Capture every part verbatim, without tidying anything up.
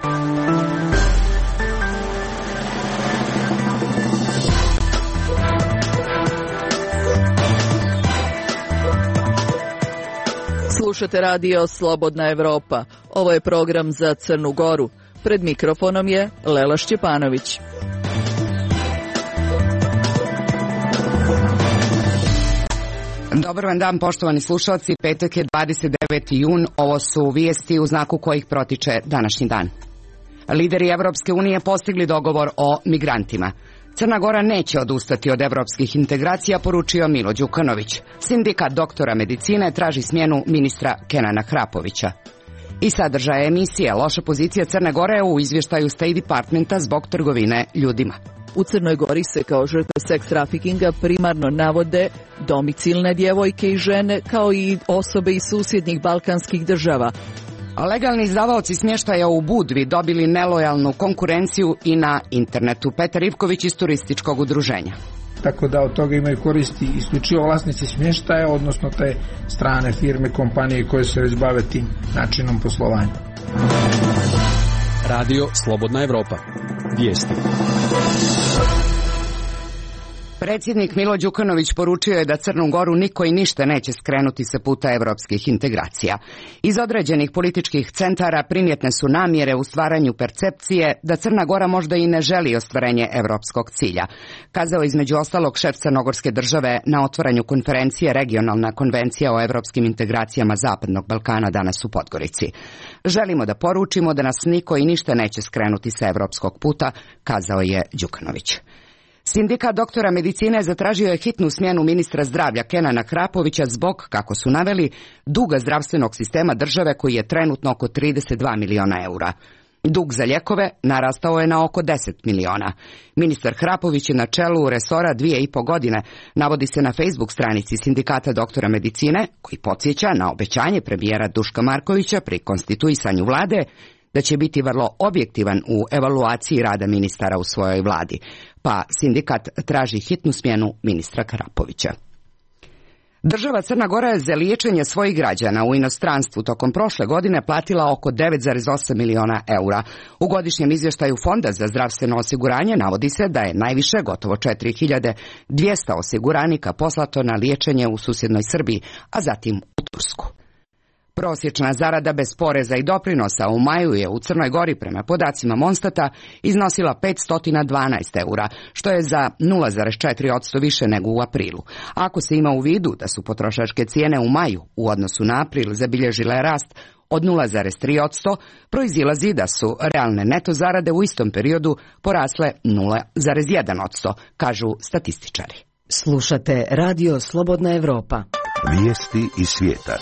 Slušate radio Slobodna Evropa. Ovo je program za Crnu Goru. Pred mikrofonom je Lela Šćepanović. Dobar vam dan, poštovani slušalci. Petak je dvadeset deveti jun. Ovo su vijesti u znaku kojih protiče današnji dan. Lideri Evropske unije postigli dogovor o migrantima. Crna Gora neće odustati od evropskih integracija, poručio Milo Đukanović. Sindikat doktora medicine traži smjenu ministra Kenana Hrapovića. I sadržaje emisije: loša pozicija Crne Gore u izvještaju State Departmenta zbog trgovine ljudima. U Crnoj Gori se kao žrtve seks trafikinga primarno navode domicilne djevojke i žene, kao i osobe iz susjednih balkanskih država. Legalni izdavaoci smještaja u Budvi dobili nelojalnu konkurenciju i na internetu. Petar Ivković iz turističkog udruženja. Tako da od toga imaju koristi isključivo vlasnici smještaja, odnosno te strane firme, kompanije koje se već bave tim načinom poslovanja. Radio Slobodna Evropa. Vijesti. Predsjednik Milo Đukanović poručio je da Crnu Goru niko i ništa neće skrenuti sa puta evropskih integracija. Iz određenih političkih centara primjetne su namjere u stvaranju percepcije da Crna Gora možda i ne želi ostvarenje evropskog cilja. Kazao između ostalog šef crnogorske države na otvaranju konferencije Regionalna konvencija o evropskim integracijama Zapadnog Balkana danas u Podgorici. Želimo da poručimo da nas niko i ništa neće skrenuti sa evropskog puta, kazao je Đukanović. Sindikat doktora medicine zatražio je hitnu smjenu ministra zdravlja Kenana Hrapovića zbog, kako su naveli, duga zdravstvenog sistema države koji je trenutno oko trideset dva miliona eura. Dug za lijekove narastao je na oko deset miliona. Ministar Hrapović je na čelu resora dvije i po godine, navodi se na Facebook stranici Sindikata doktora medicine, koji podsjeća na obećanje premijera Duška Markovića pri konstituisanju vlade da će biti vrlo objektivan u evaluaciji rada ministara u svojoj vladi, pa sindikat traži hitnu smjenu ministra Hrapovića. Država Crna Gora je za liječenje svojih građana u inostranstvu tokom prošle godine platila oko devet zarez osam miliona eura. U godišnjem izvještaju Fonda za zdravstveno osiguranje navodi se da je najviše, gotovo četiri hiljade dvjesto osiguranika poslato na liječenje u susjednoj Srbiji, a zatim u Tursku. Prosječna zarada bez poreza i doprinosa u maju je u Crnoj Gori prema podacima Monstata iznosila petsto dvanaest eura, što je za nula zarez četiri posto više nego u aprilu. Ako se ima u vidu da su potrošačke cijene u maju u odnosu na april zabilježile rast od nula zarez tri posto, proizilazi da su realne neto zarade u istom periodu porasle nula zarez jedan posto, kažu statističari. Slušate radio Slobodna Evropa. Vijesti iz svijeta.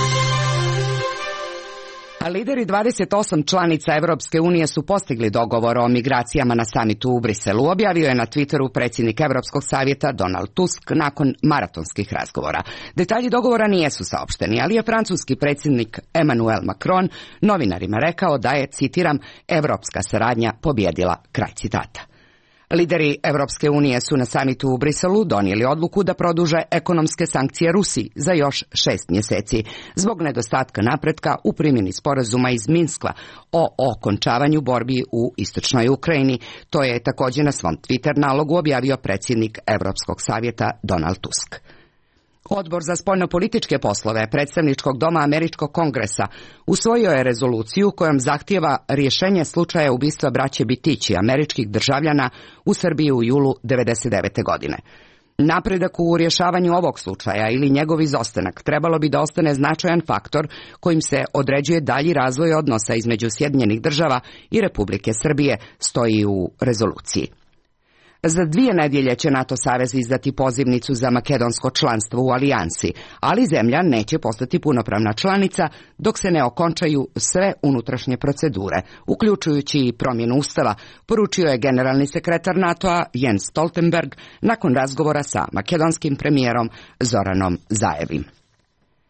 A lideri dvadeset osam članica Evropske unije su postigli dogovor o migracijama na samitu u Briselu, objavio je na Twitteru predsjednik Europskog savjeta Donald Tusk nakon maratonskih razgovora. Detalji dogovora nijesu saopšteni, ali je francuski predsjednik Emmanuel Macron novinarima rekao da je, citiram, evropska saradnja pobjedila, kraj citata. Lideri Evropske unije su na samitu u Briselu donijeli odluku da produže ekonomske sankcije Rusiji za još šest mjeseci zbog nedostatka napretka u primjeni sporazuma iz Minska o okončavanju borbi u istočnoj Ukrajini. To je također na svom Twitter nalogu objavio predsjednik Europskog savjeta Donald Tusk. Odbor za spoljnopolitičke poslove predstavničkog doma Američkog kongresa usvojio je rezoluciju kojom zahtijeva rješenje slučaja ubistva braće Bitići, američkih državljana, u Srbiji u julu devedeset devete godine. Napredak u rješavanju ovog slučaja ili njegov izostanak trebalo bi da ostane značajan faktor kojim se određuje dalji razvoj odnosa između Sjedinjenih država i Republike Srbije, stoji u rezoluciji. Za dvije nedjelje će NATO savez izdati pozivnicu za makedonsko članstvo u alijansi, ali zemlja neće postati punopravna članica dok se ne okončaju sve unutrašnje procedure, uključujući i promjenu ustava, poručio je generalni sekretar NATO-a Jens Stoltenberg nakon razgovora sa makedonskim premijerom Zoranom Zaevim.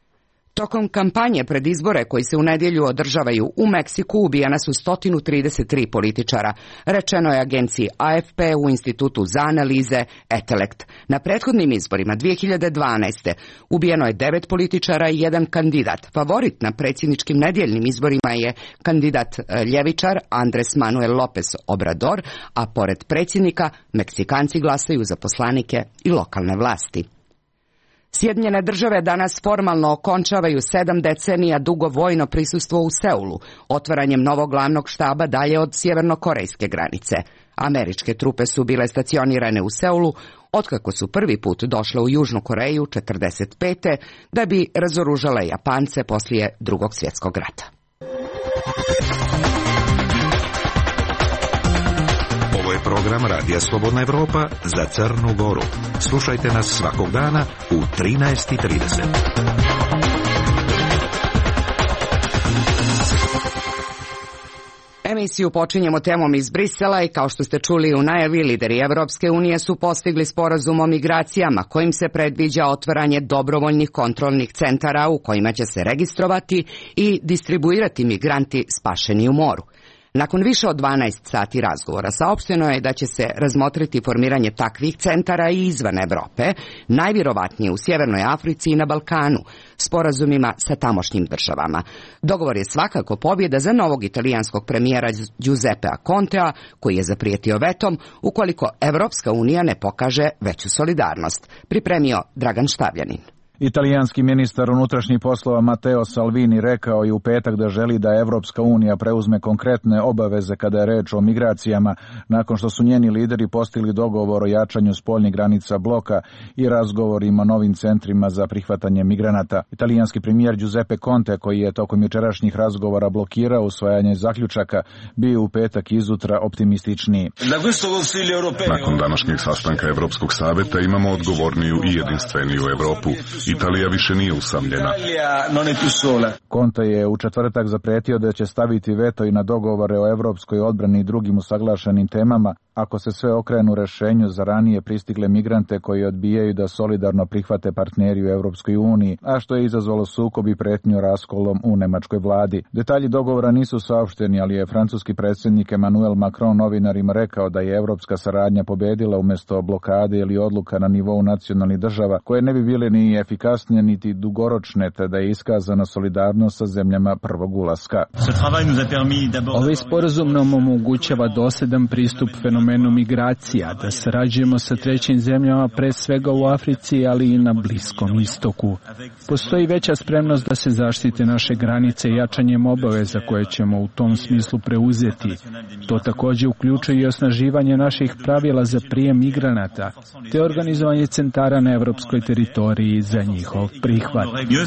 Tokom kampanje pred izbore koji se u nedjelju održavaju u Meksiku ubijena su sto trideset tri političara, rečeno je agenciji A F P u Institutu za analize Etelekt. Na prethodnim izborima dvije hiljade dvanaeste. ubijeno je devet političara i jedan kandidat. Favorit na predsjedničkim nedjeljnim izborima je kandidat ljevičar Andres Manuel López Obrador, a pored predsjednika Meksikanci glasaju za poslanike i lokalne vlasti. Sjedinjene države danas formalno okončavaju sedam decenija dugo vojno prisustvo u Seulu, otvaranjem novog glavnog štaba dalje od sjevernokorejske granice. Američke trupe su bile stacionirane u Seulu otkako su prvi put došle u Južnu Koreju četrdeset pete da bi razoružale Japance poslije Drugog svjetskog rata. Ovo je program Radija Slobodna Evropa za Crnu Goru. Slušajte nas svakog dana u trinaest i trideset. Emisiju počinjemo temom iz Brisela i kao što ste čuli u najavi, lideri Evropske unije su postigli sporazum o migracijama kojim se predviđa otvaranje dobrovoljnih kontrolnih centara u kojima će se registrovati i distribuirati migranti spašeni u moru. Nakon više od dvanaest sati razgovora saopšteno je da će se razmotriti formiranje takvih centara i izvan Evrope, najvjerovatnije u Sjevernoj Africi i na Balkanu, sporazumima sa tamošnjim državama. Dogovor je svakako pobjeda za novog italijanskog premijera Giuseppea Contea, koji je zaprijetio vetom ukoliko Evropska unija ne pokaže veću solidarnost. Pripremio Dragan Štavljanin. Italijanski ministar unutrašnjih poslova Matteo Salvini rekao je u petak da želi da Evropska unija preuzme konkretne obaveze kada je reč o migracijama, nakon što su njeni lideri postigli dogovor o jačanju spoljnih granica bloka i razgovorima o novim centrima za prihvatanje migranata. Italijanski premijer Giuseppe Conte, koji je tokom jučerašnjih razgovora blokirao usvajanje zaključaka, bio u petak izutra optimističniji. Nakon današnjeg sastanka Evropskog saveta imamo odgovorniju i jedinstveniju Evropu. Italija više nije usamljena. Conte je u četvrtak zaprijetio da će staviti veto i na dogovore o evropskoj odbrani i drugim usaglašenim temama ako se sve okrenu rešenju za ranije pristigle migrante koji odbijaju da solidarno prihvate partneri u Evropskoj uniji, a što je izazvalo sukob i pretnju raskolom u nemačkoj vladi. Detalji dogovora nisu saopšteni, ali je francuski predsjednik Emmanuel Macron novinarima rekao da je evropska saradnja pobedila umjesto blokade ili odluka na nivou nacionalnih država, koje ne bi bile ni efikasnije niti dugoročne, te da je iskazana solidarnost sa zemljama prvog ulaska. Ovaj sporazum nam omogućava dosljedan pristup fenomenu migracija, da sarađujemo sa trećim zemljama, pre svega u Africi, ali i na Bliskom istoku. Postoji veća spremnost da se zaštite naše granice i jačanjem obaveza koje ćemo u tom smislu preuzeti. To također uključuje i osnaživanje naših pravila za prijem migranata, te organizovanje centara na evropskoj teritoriji za njihov prihvat.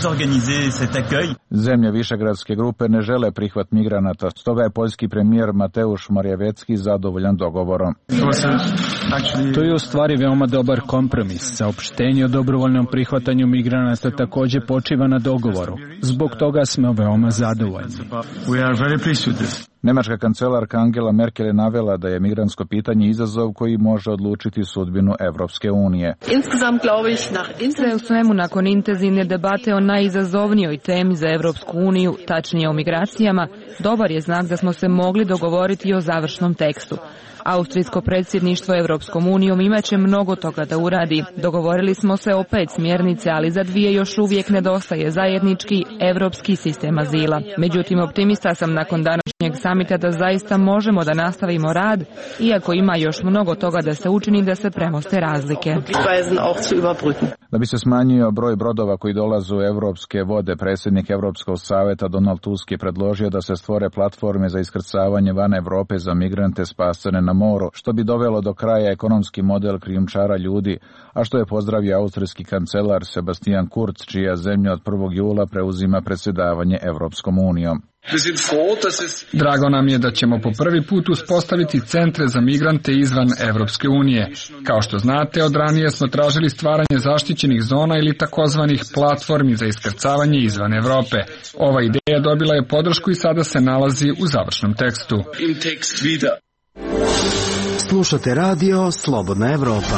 Zemlje Višegradske grupe ne žele prihvat migranata, stoga je poljski premijer Mateusz Morawiecki zadovoljan dogovorom. To je u stvari veoma dobar kompromis. Saopštenje o dobrovoljnom prihvatanju migranata također počiva na dogovoru. Zbog toga smo veoma zadovoljni. Nemačka kancelarka Angela Merkel je navela da je migrantsko pitanje izazov koji može odlučiti sudbinu Evropske unije. Sve u svemu, nakon intenzivne debate o najizazovnijoj temi za Evropsku uniju, tačnije o migracijama, dobar je znak da smo se mogli dogovoriti o završnom tekstu. Austrijsko predsjedništvo Evropskom unijom imaće mnogo toga da uradi. Dogovorili smo se o pet smjernice, ali za dvije još uvijek nedostaje zajednički evropski sistem azila. Međutim, optimista sam nakon današnjeg samita da zaista možemo da nastavimo rad, iako ima još mnogo toga da se učini da se premoste razlike. Da bi se smanjio broj brodova koji dolaze u evropske vode, predsjednik Evropskog saveta Donald Tusk je predložio da se stvore platforme za iskrcavanje van Evrope za migrante spasene na moru, što bi dovelo do kraja ekonomski model krijumčara ljudi, a što je pozdravio austrijski kancelar Sebastian Kurz, čija zemlja od prvog jula preuzima predsjedavanje Evropskom unijom. Drago nam je da ćemo po prvi put uspostaviti centre za migrante izvan Evropske unije. Kao što znate, od ranije smo tražili stvaranje zaštićenih zona ili takozvanih platformi za iskrcavanje izvan Evrope. Ova ideja dobila je podršku i sada se nalazi u završnom tekstu. Slušate radio Slobodna Evropa.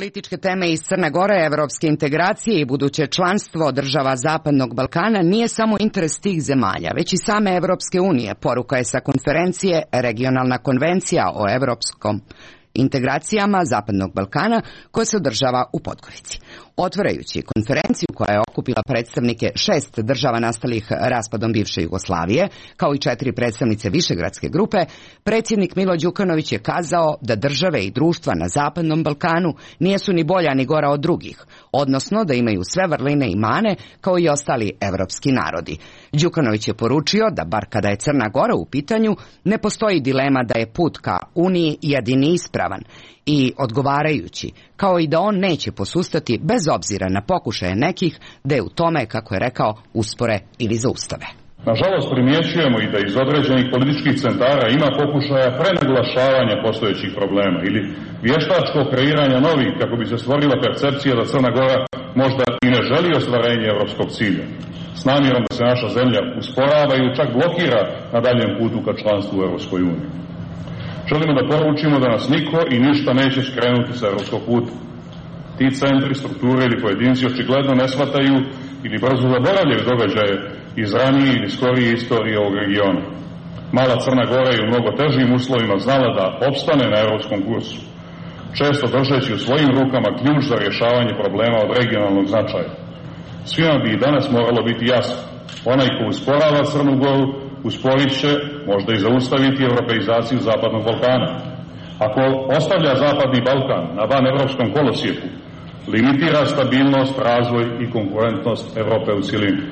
Političke teme iz Crne Gore, evropske integracije i buduće članstvo država Zapadnog Balkana nije samo interes tih zemalja, već i same Evropske unije, poruka je sa konferencije Regionalna konvencija o evropskom integracijama Zapadnog Balkana koja se održava u Podgorici. Otvarajući konferenciju koja je okupila predstavnike šest država nastalih raspadom bivše Jugoslavije, kao i četiri predstavnice Višegradske grupe, predsjednik Milo Đukanović je kazao da države i društva na Zapadnom Balkanu nijesu ni bolja ni gora od drugih, odnosno da imaju sve vrline i mane kao i ostali evropski narodi. Đukanović je poručio da, bar kada je Crna Gora u pitanju, ne postoji dilema da je put ka Uniji jedini ispravan i odgovarajući, kao i da on neće posustati bez obzira na pokušaje nekih da je u tome, kako je rekao, uspore ili zaustave. Nažalost, primjećujemo i da iz određenih političkih centara ima pokušaja prenaglašavanja postojećih problema ili vještačkog kreiranja novih kako bi se stvorila percepcija da Crna Gora možda i ne želi ostvarenje evropskog cilja, s namjerom da se naša zemlja usporava ili čak blokira na daljem putu ka članstvu u Evropskoj uniji. Želimo da poručimo da nas niko i ništa neće skrenuti sa evropskog puta. Ti centri, strukture ili pojedinci očigledno ne shvataju ili brzo zaboravljaju događaje iz ranije ili skorije istorije ovog regiona. Mala Crna Gora je u mnogo težim uslovima znala da opstane na evropskom kursu, često držeći u svojim rukama ključ za rješavanje problema od regionalnog značaja. Svima bi i danas moralo biti jasno, onaj ko usporava Crnu Goru, usporit će, možda i zaustaviti europeizaciju Zapadnog Balkana. Ako ostavlja Zapadni Balkan na van evropskom kolosijeku, limitira stabilnost, razvoj i konkurentnost Evrope u cjelini.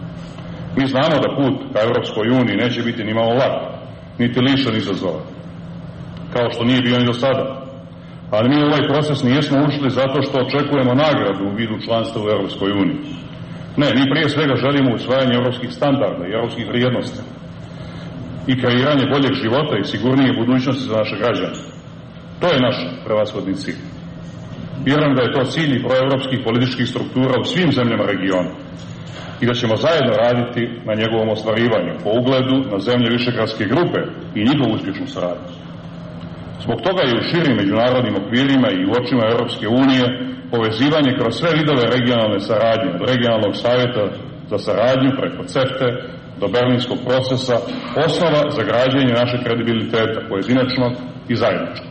Mi znamo da put ka Evropskoj uniji neće biti ni malo lak, niti lišen izazova, kao što nije bio ni do sada. Ali mi u ovaj proces nijesmo ušli zato što očekujemo nagradu u vidu članstva u Evropskoj uniji. Ne, mi prije svega želimo usvajanje evropskih standarda i evropskih vrijednosti i kreiranje boljeg života i sigurnije budućnosti za naše građane. To je naš prevashodni cilj. Vjerujem da je to cilj i proevropskih političkih struktura u svim zemljama regiona i da ćemo zajedno raditi na njegovom ostvarivanju po ugledu na zemlje Višegradske grupe i njihovu uspješnu saradnju. Zbog toga je u širim međunarodnim okvirima i u očima Europske unije povezivanje kroz sve vidove regionalne saradnje, od regionalnog savjeta za saradnju preko CEFTE do berlinskog procesa, osnova za građenje našeg kredibiliteta, pojedinačnog i zajedničkog.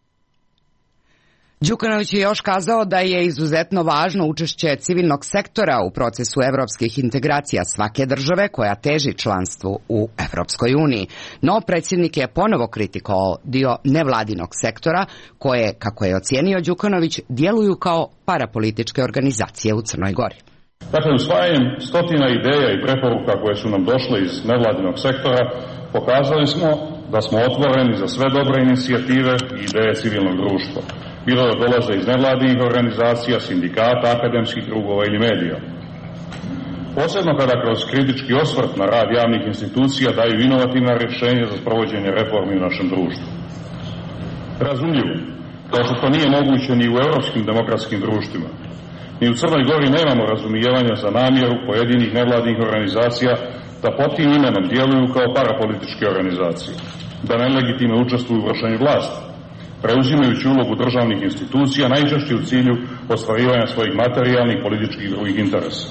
Đukanović je još kazao da je izuzetno važno učešće civilnog sektora u procesu evropskih integracija svake države koja teži članstvu u Evropskoj uniji. No, predsjednik je ponovo kritikovao dio nevladinog sektora koje, kako je ocijenio Đukanović, djeluju kao parapolitičke organizacije u Crnoj Gori. Dakle, usvajanjem stotina ideja i preporuka koje su nam došle iz nevladinog sektora, pokazali smo da smo otvoreni za sve dobre inicijative i ideje civilnog društva. Bilo da dolaze iz nevladinih organizacija, sindikata, akademskih krugova ili medija. Posebno kada kroz kritički osvrt na rad javnih institucija daju inovativna rješenja za sprovođenje reformi u našem društvu. Razumljivo, kao što to nije moguće ni u evropskim demokratskim društvima. Mi u Crnoj Gori nemamo razumijevanja za namjeru pojedinih nevladinih organizacija da pod tim imenom djeluju kao parapolitičke organizacije, da nelegitimno učestvuju u vršenju vlasti, preuzimajući ulogu državnih institucija najčešće u cilju ostvarivanja svojih materijalnih, političkih i drugih interesa.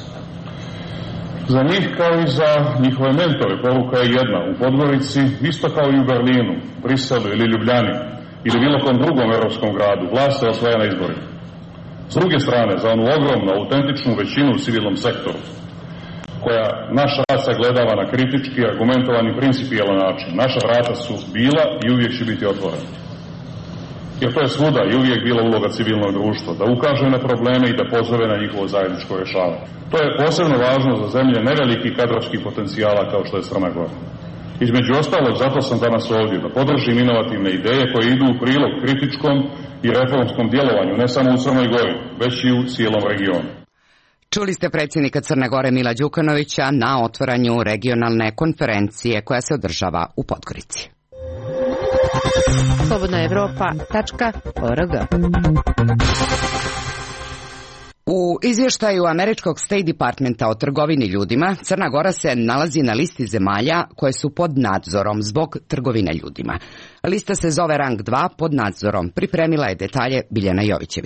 Za njih, kao i za njihove mentore, poruka je jedna: u Podgorici, isto kao i u Berlinu, Briselu ili Ljubljani ili bilo kom drugom evropskom gradu, vlast se osvaja na izborima. S druge strane, za onu ogromnu, autentičnu većinu u civilnom sektoru, koja naš rad sagledava na kritički, argumentovani, principijelan način, naša vrata su bila i uvijek će biti otvorena. Jer to je svuda i uvijek bila uloga civilnog društva, da ukaže na probleme i da pozove na njihovo zajedničko rješavanje. To je posebno važno za zemlje nevelikih kadrovskih potencijala kao što je Crna Gora. Između ostalog, zato sam danas ovdje, da podržim inovativne ideje koje idu u prilog kritičkom i reformskom djelovanju, ne samo u Crnoj Gori, već i u cijelom regionu. Čuli ste predsjednika Crne Gore Mila Đukanovića na otvaranju regionalne konferencije koja se održava u Podgorici. slobodna evropa tačka org. U izvještaju američkog State Departmenta o trgovini ljudima, Crna Gora se nalazi na listi zemalja koje su pod nadzorom zbog trgovine ljudima. Lista se zove rang dva pod nadzorom. Pripremila je detalje Biljana Jovićević.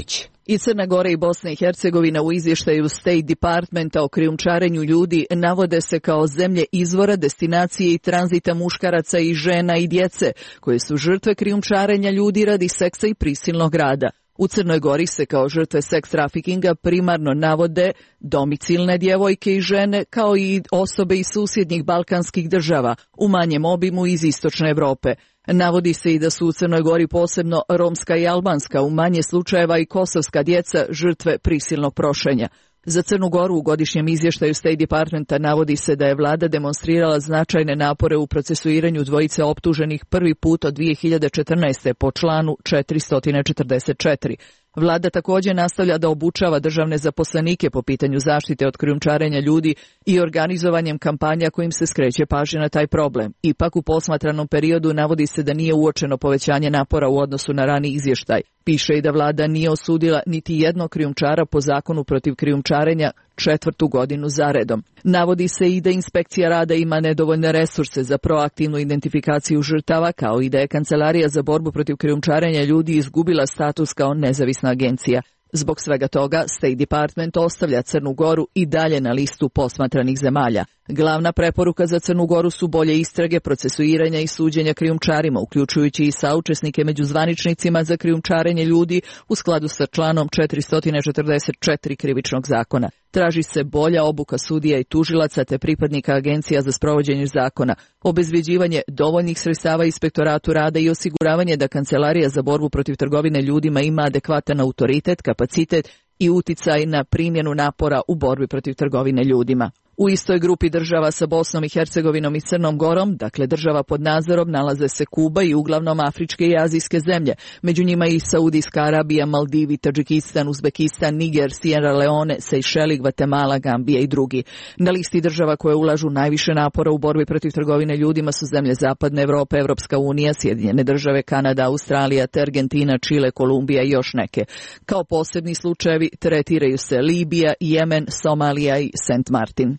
I Crna Gora i Bosna i Hercegovina u izvještaju State Departmenta o krijumčarenju ljudi navode se kao zemlje izvora, destinacije i tranzita muškaraca i žena i djece, koje su žrtve krijumčarenja ljudi radi seksa i prisilnog rada. U Crnoj Gori se kao žrtve seks trafikinga primarno navode domicilne djevojke i žene, kao i osobe iz susjednih balkanskih država, u manjem obimu iz istočne Europe. Navodi se i da su u Crnoj Gori posebno romska i albanska, u manje slučajeva i kosovska djeca žrtve prisilnog prošenja. Za Crnu Goru u godišnjem izvještaju State Departmenta navodi se da je vlada demonstrirala značajne napore u procesuiranju dvojice optuženih prvi put od dvije hiljade četrnaeste. po članu četiristo četrdeset četiri. Vlada također nastavlja da obučava državne zaposlenike po pitanju zaštite od krijumčarenja ljudi i organizovanjem kampanja kojim se skreće pažnja na taj problem. Ipak u posmatranom periodu navodi se da nije uočeno povećanje napora u odnosu na rani izvještaj. Piše i da vlada nije osudila niti jednog krijumčara po zakonu protiv krijumčarenja četvrtu godinu zaredom. Navodi se i da inspekcija rada ima nedovoljne resurse za proaktivnu identifikaciju žrtava, kao i da je Kancelarija za borbu protiv krijumčarenja ljudi izgubila status kao nezavisna agencija. Zbog svega toga, State Department ostavlja Crnu Goru i dalje na listu posmatranih zemalja. Glavna preporuka za Crnu Goru su bolje istrage, procesuiranja i suđenja krijumčarima, uključujući i saučesnike među zvaničnicima za krijumčarenje ljudi u skladu sa članom četiristo četrdeset četiri krivičnog zakona. Traži se bolja obuka sudija i tužilaca te pripadnika agencija za sprovođenje zakona, obezbeđivanje dovoljnih sredstava inspektoratu rada i osiguravanje da Kancelarija za borbu protiv trgovine ljudima ima adekvatan autoritet, kapacitet i uticaj na primjenu napora u borbi protiv trgovine ljudima. U istoj grupi država sa Bosnom i Hercegovinom i Crnom Gorom, dakle država pod nadzorom, nalaze se Kuba i uglavnom afričke i azijske zemlje, među njima i Saudijska Arabija, Maldivi, Tadžikistan, Uzbekistan, Niger, Sierra Leone, Sejšeli, Gvatemala, Gambija i drugi. Na listi država koje ulažu najviše napora u borbi protiv trgovine ljudima su zemlje Zapadne Evrope, Evropska unija, Sjedinjene države, Kanada, Australija, te Argentina, Čile, Kolumbija i još neke. Kao posebni slučajevi tretiraju se Libija, Jemen, Somalija i Saint Martin.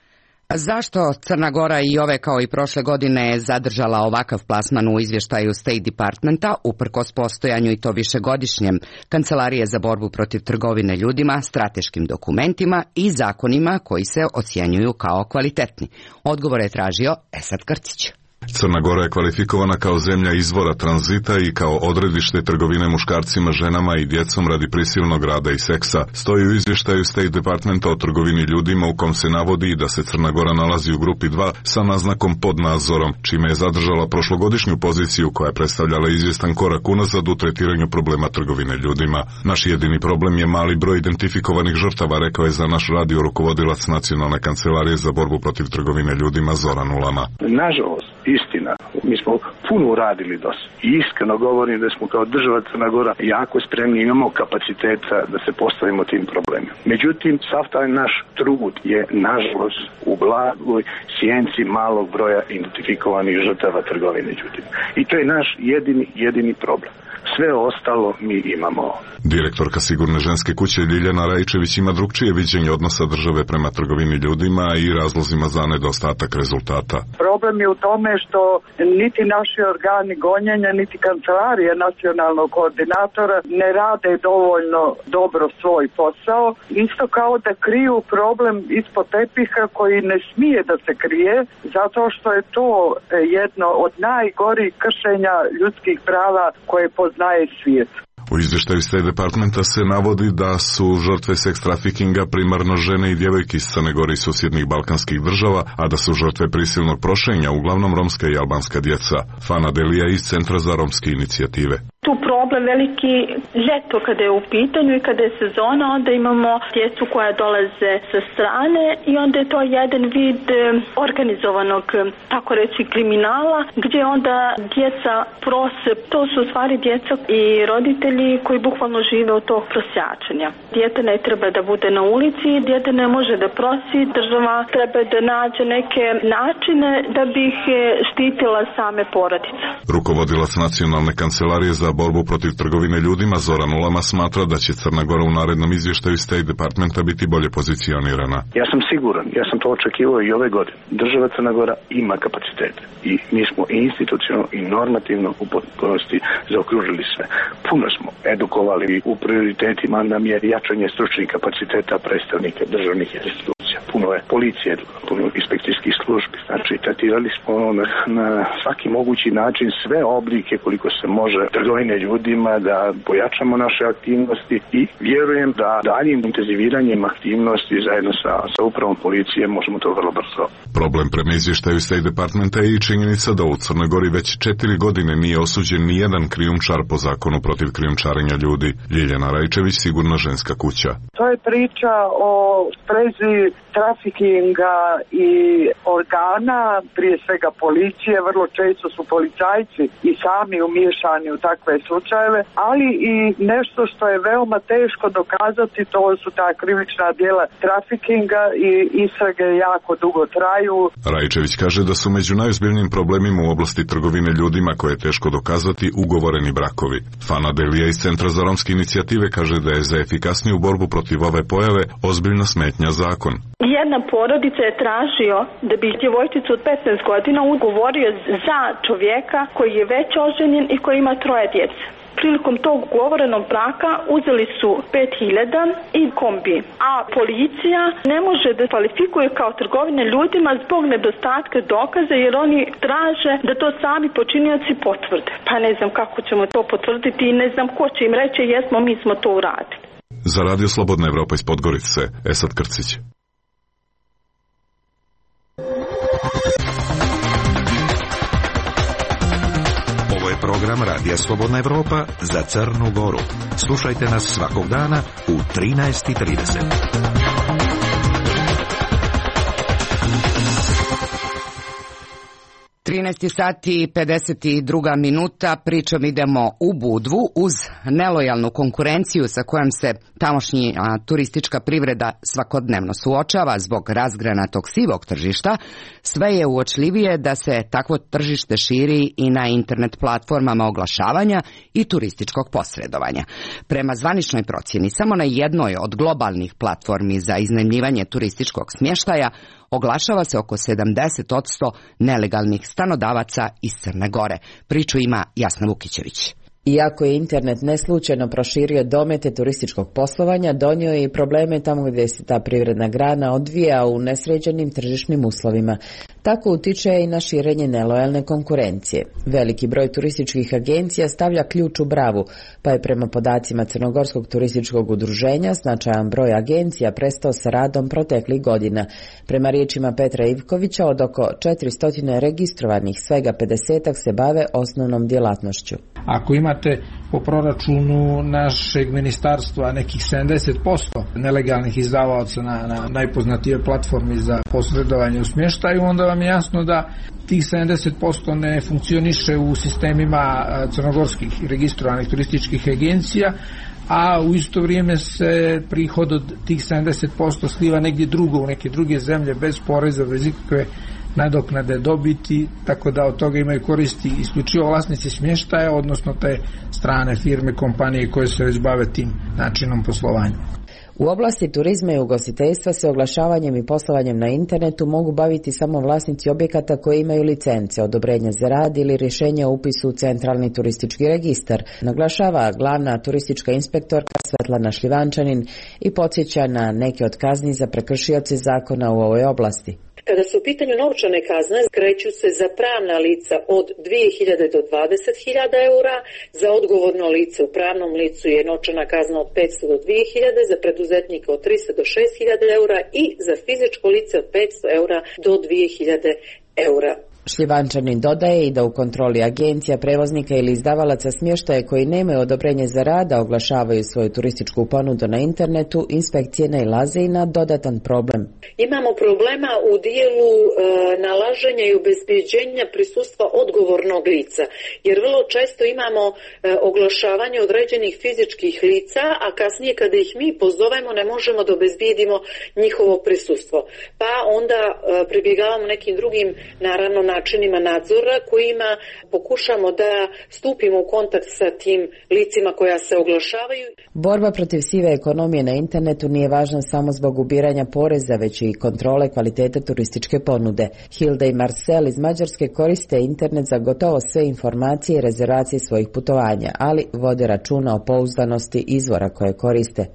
Zašto Crna Gora i ove kao i prošle godine je zadržala ovakav plasman u izvještaju State Departmenta, uprkos postojanju i to višegodišnjem Kancelarije za borbu protiv trgovine ljudima, strateškim dokumentima i zakonima koji se ocjenjuju kao kvalitetni? Odgovor je tražio Esad Krcić. Crna Gora je kvalifikovana kao zemlja izvora tranzita i kao odredište trgovine muškarcima, ženama i djecom radi prisilnog rada i seksa. Stoji u izvještaju State Departmenta o trgovini ljudima u kom se navodi da se Crna Gora nalazi u grupi dva sa naznakom pod nadzorom, čime je zadržala prošlogodišnju poziciju koja je predstavljala izvjestan korak unazad u tretiranju problema trgovine ljudima. Naš jedini problem je mali broj identifikovanih žrtava, rekao je za naš radio rukovodilac Nacionalne kancelarije za borbu protiv trgovine ljudima Zoran Ulama. Nažalost, istina, mi smo puno uradili do sada i iskreno govorim da smo kao država Crna Gora jako spremni, imamo kapaciteta da se postavimo tim problemima. Međutim, sav taj naš trud je nažalost u blagoj sjenci malog broja identifikovanih žrtava trgovine ljudima. I to je naš jedini, jedini problem. Sve ostalo mi imamo. Direktorka Sigurne ženske kuće Ljiljana Rajčević ima drugčije viđenje odnosa države prema trgovini ljudima i razlozima za nedostatak rezultata. Problem je u tome što niti naši organi gonjenja, niti kancelarije nacionalnog koordinatora ne rade dovoljno dobro svoj posao. Isto kao da kriju problem ispod tepiha koji ne smije da se krije, zato što je to jedno od najgorih kršenja ljudskih prava koje poznaje svijet. U izvještaju State Departmenta se navodi da su žrtve seks trafikinga primarno žene i djevojke iz Crne Gore i susjednih balkanskih država, a da su žrtve prisilnog prošenja uglavnom romska i albanska djeca. Fana Delija iz Centra za romske inicijative. Tu problem veliki ljeto kada je u pitanju i kada je sezona, onda imamo djecu koja dolaze sa strane i onda je to jedan vid organizovanog, tako reći, kriminala, gdje onda djeca prose, to su u stvari djeca i roditelji koji bukvalno žive od tog prosjačenja. Dijete ne treba da bude na ulici, dijete ne može da prosi, država treba da nađe neke načine da bi ih štitila same porodice. Rukovodilac Nacionalne kancelarije za borbu protiv trgovine ljudima Zoran Ulama smatra da će Crna Gora u narednom izvještaju State Departmenta biti bolje pozicionirana. Ja sam siguran, ja sam to očekivao i ove godine. Država Crna Gora ima kapacitete i mi smo i institucionalno i normativno u potpunosti zaokružili sve. Puno smo edukovali i u prioritetima nam je jačanje stručnih kapaciteta predstavnika državnih institucija. Puno je policije, puno inspekcijskih službi. Znači, tretirali smo na, na svaki mogući način sve oblike koliko se može trgovine ljudima, da pojačamo naše aktivnosti i vjerujem da daljim intenziviranjem aktivnosti zajedno sa, sa upravom policije možemo to vrlo brzo. Problem prema izvještaju State Departmenta je i činjenica da u Crnoj Gori već četiri godine nije osuđen ni jedan krijumčar po zakonu protiv krijumčarenja ljudi. Ljiljana Rajčević, Sigurna ženska kuća. To je priča o sprezi trafikinga i organa, prije svega policije, vrlo često su policajci i sami umiješani u takve slučajeve, ali i nešto što je veoma teško dokazati, to su ta krivična djela trafikinga i istrage jako dugo traju. Rajčević kaže da su među najozbiljnijim problemima u oblasti trgovine ljudima koje je teško dokazati ugovoreni brakovi. Fana Delija iz Centra za romske inicijative kaže da je za efikasniju borbu protiv ove pojave ozbiljna smetnja zakon. Jedna porodica je tražio da bi djevojčicu od petnaest godina ugovorio za čovjeka koji je već oženjen i koji ima troje djece. Prilikom tog ugovorenog braka uzeli su pet hiljada i kombi, a policija ne može da kvalifikuje kao trgovine ljudima zbog nedostatka dokaza jer oni traže da to sami počinioci potvrde. Pa ne znam kako ćemo to potvrditi i ne znam ko će im reći jesmo, mi smo to uradili. Za Radio Slobodna Evropa iz Podgorice, Esad Krcić. Program Radija Slobodna Evropa za Crnu Goru. Slušajte nas svakog dana u trinaest i trideset. trinaest sati i pedeset dva minuta, pričom idemo u Budvu uz nelojalnu konkurenciju sa kojom se tamošnja turistička privreda svakodnevno suočava zbog razgranatog sivog tržišta. Sve je uočljivije da se takvo tržište širi i na internet platformama oglašavanja i turističkog posredovanja. Prema zvaničnoj procjeni, samo na jednoj od globalnih platformi za iznajmljivanje turističkog smještaja oglašava se oko sedamdeset posto nelegalnih stanodavaca iz Crne Gore. Priču ima Jasna Vukićević. Iako je internet neslučajno proširio domete turističkog poslovanja, donio je i probleme tamo gdje se ta privredna grana odvija u nesređenim tržišnim uslovima. Tako utiče i na širenje nelojalne konkurencije. Veliki broj turističkih agencija stavlja ključ u bravu, pa je prema podacima Crnogorskog turističkog udruženja značajan broj agencija prestao sa radom proteklih godina. Prema riječima Petra Ivkovića, od oko četiristo registrovanih, svega pedeset se bave osnovnom djelatnošću. Ako imate po proračunu našeg ministarstva nekih sedamdeset posto nelegalnih izdavaoca na, na najpoznatijoj platformi za posredovanje u smještaju, onda vam je jasno da tih sedamdeset posto ne funkcioniše u sistemima crnogorskih registrovanih turističkih agencija, a u isto vrijeme se prihod od tih sedamdeset posto sliva negdje drugo, u neke druge zemlje, bez poreza, bez ikakve nadoknade dobiti, tako da od toga imaju koristi isključivo vlasnici smještaja, odnosno te strane firme, kompanije koje se već bave tim načinom poslovanja. U oblasti turizma i ugostiteljstva se oglašavanjem i poslovanjem na internetu mogu baviti samo vlasnici objekata koji imaju licence, odobrenje za rad ili rješenje o upisu u centralni turistički registar, naglašava glavna turistička inspektorka Svetlana Šljivančanin i podsjeća na neke od kazni za prekršioce zakona u ovoj oblasti. Kada su u pitanju novčane kazne, kreću se za pravna lica od dvije hiljade do dvadeset hiljada eura, za odgovorno lice u pravnom licu je novčana kazna od petsto do dvije hiljade, za preduzetnika od tristo do šest hiljada eura i za fizičko lice od petsto eura do dvije hiljade eura. Šljivančanin dodaje i da u kontroli agencija, prevoznika ili izdavalaca smještaja koji nemaju odobrenje za rad, a oglašavaju svoju turističku ponudu na internetu, inspekcije nailaze i na dodatan problem. Imamo problema u dijelu e, nalaženja i obezbeđenja prisustva odgovornog lica, jer vrlo često imamo e, oglašavanje određenih fizičkih lica, a kasnije kada ih mi pozovemo ne možemo da obezbijedimo njihovo prisustvo. Pa onda e, pribjegavamo nekim drugim, naravno, načinima nadzora kojima pokušamo da stupimo u kontakt sa tim licima koja se oglašavaju. Borba protiv sive ekonomije na internetu nije važna samo zbog ubiranja poreza, već i kontrole kvalitete turističke ponude. Hilda i Marcel iz Mađarske koriste internet za gotovo sve informacije i rezervacije svojih putovanja, ali vode računa o pouzdanosti izvora koje koriste.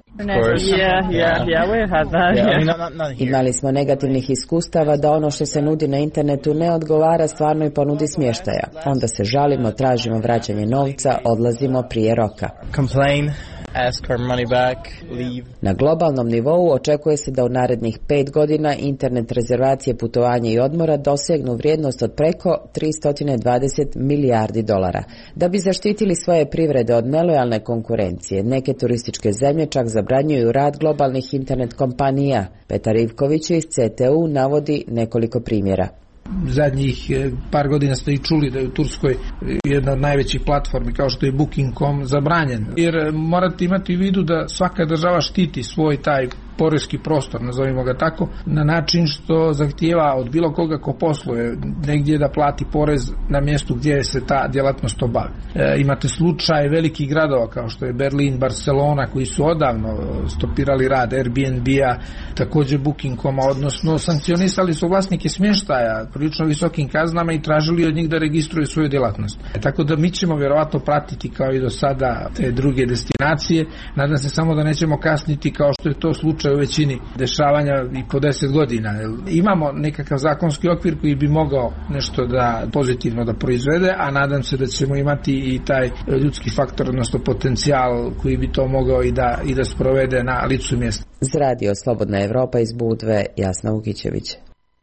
Imali smo negativnih iskustava da ono što se nudi na internetu ne odgovara stvarnoj ponudi smještaja. Onda se žalimo, tražimo vraćanje novca, odlazimo prije roka. Ask for money back, leave. Na globalnom nivou očekuje se da u narednih pet godina internet rezervacije putovanja i odmora dosegnu vrijednost od preko tristo dvadeset milijardi dolara. Da bi zaštitili svoje privrede od nelojalne konkurencije, neke turističke zemlje čak zabranjuju rad globalnih internet kompanija. Petar Ivković iz C T U navodi nekoliko primjera. Zadnjih par godina ste i čuli da je u Turskoj jedna od najvećih platformi kao što je booking dot com zabranjen. Jer morate imati u vidu da svaka država štiti svoj taj poreski prostor, nazovimo ga tako, na način što zahtijeva od bilo koga ko posluje negdje da plati porez na mjestu gdje se ta djelatnost obavi. E, imate slučaj velikih gradova kao što je Berlin, Barcelona koji su odavno stopirali rad Airbnb-a, također booking dot com-a, odnosno sankcionisali su vlasnike smještaja prilično visokim kaznama i tražili od njih da registruju svoju djelatnost. E, tako da mi ćemo vjerovatno pratiti kao i do sada te druge destinacije. Nadam se samo da nećemo kasniti kao što je to slučaj u većini dešavanja i po deset godina. Imamo nekakav zakonski okvir koji bi mogao nešto da pozitivno da proizvede, a nadam se da ćemo imati i taj ljudski faktor, odnosno potencijal koji bi to mogao i da, i da sprovede na licu mjesta. Za Radio Slobodna Evropa iz Budve, Jasna Vukićević.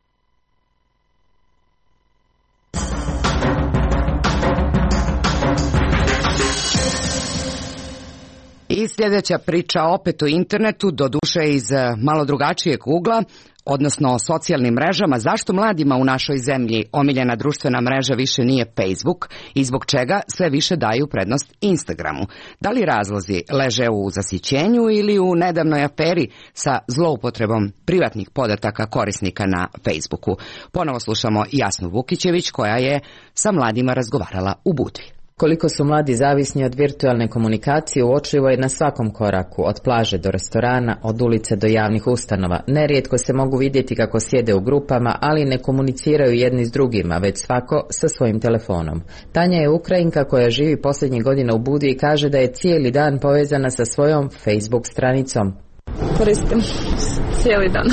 I sljedeća priča opet o internetu, doduše iz malo drugačijeg ugla, odnosno o socijalnim mrežama. Zašto mladima u našoj zemlji omiljena društvena mreža više nije Facebook i zbog čega sve više daju prednost Instagramu? Da li razlozi leže u zasićenju ili u nedavnoj aferi sa zloupotrebom privatnih podataka korisnika na Facebooku? Ponovo slušamo Jasnu Vukićević koja je sa mladima razgovarala u Budvi. Koliko su mladi zavisni od virtualne komunikacije uočljivo je na svakom koraku, od plaže do restorana, od ulice do javnih ustanova. Nerijetko se mogu vidjeti kako sjede u grupama, ali ne komuniciraju jedni s drugima, već svako sa svojim telefonom. Tanja je Ukrajinka koja živi posljednjih godina u Budvi i kaže da je cijeli dan povezana sa svojom Facebook stranicom. Koristim cijeli dan.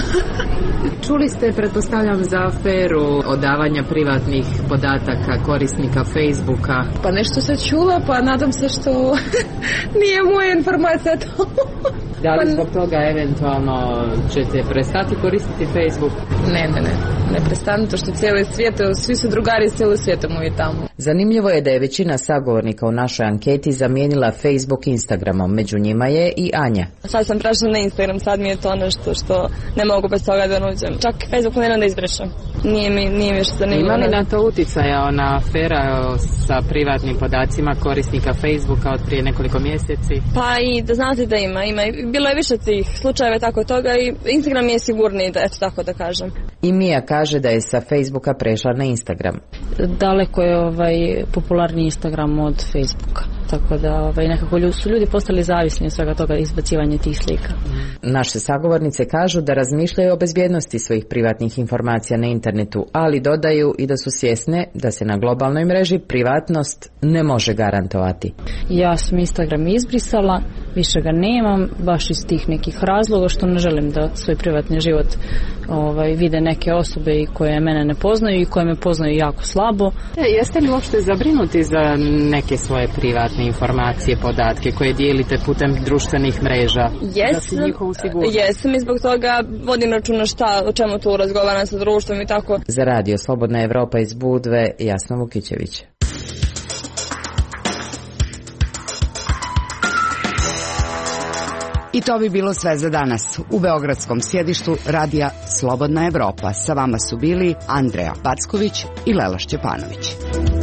Čuli ste, pretpostavljam, za aferu odavanja privatnih podataka korisnika Facebooka. Pa nešto se čula, pa nadam se što nije moja informacija to. Da li zbog toga eventualno ćete prestati koristiti Facebook? Ne, ne, ne. Ne prestanu to što cijeli svijet, svi su drugari iz cijelog svijeta moji tamo. Zanimljivo je da je većina sagovornika u našoj anketi zamijenila Facebook Instagramom. Među njima je i Anja. Sad sam prešla na Instagram, sad mi je to nešto što ne mogu bez toga da nuđem. Čak Facebook ne da izbrišem. Nije mi, nije mi što zanimljivo. Ima li na to uticaja ona afera sa privatnim podacima korisnika Facebooka od prije nekoliko mjeseci? Pa i da znate da ima, ima. Bilo je više tih slučajeva tako toga i Instagram je sigurniji, da, eto tako da kažem. I Mija kaže da je sa Facebooka prešla na Instagram. Daleko je ovaj popularniji Instagram od Facebooka. Tako da ovaj, nekako ljudi, su ljudi postali zavisni od svega toga izbacivanja tih slika. Naše sagovornice kažu da razmišljaju o bezbjednosti svojih privatnih informacija na internetu, ali dodaju i da su svjesne da se na globalnoj mreži privatnost ne može garantovati. Ja sam Instagram izbrisala, više ga nemam, baš iz tih nekih razloga što ne želim da svoj privatni život ovaj, vide neke osobe i koje mene ne poznaju i koje me poznaju jako slabo. E, jeste li uopšte zabrinuti za neke svoje privatne informacije, podatke koje dijelite putem društvenih mreža? Jesam, jesam i zbog toga vodim računa šta, o čemu tu razgovaram sa društvom i tako. Za Radio Slobodna Evropa iz Budve, Jasna Vukićević. I to bi bilo sve za danas. U beogradskom sjedištu Radija Slobodna Evropa sa vama su bili Andreja Packović i Lela Šćepanović.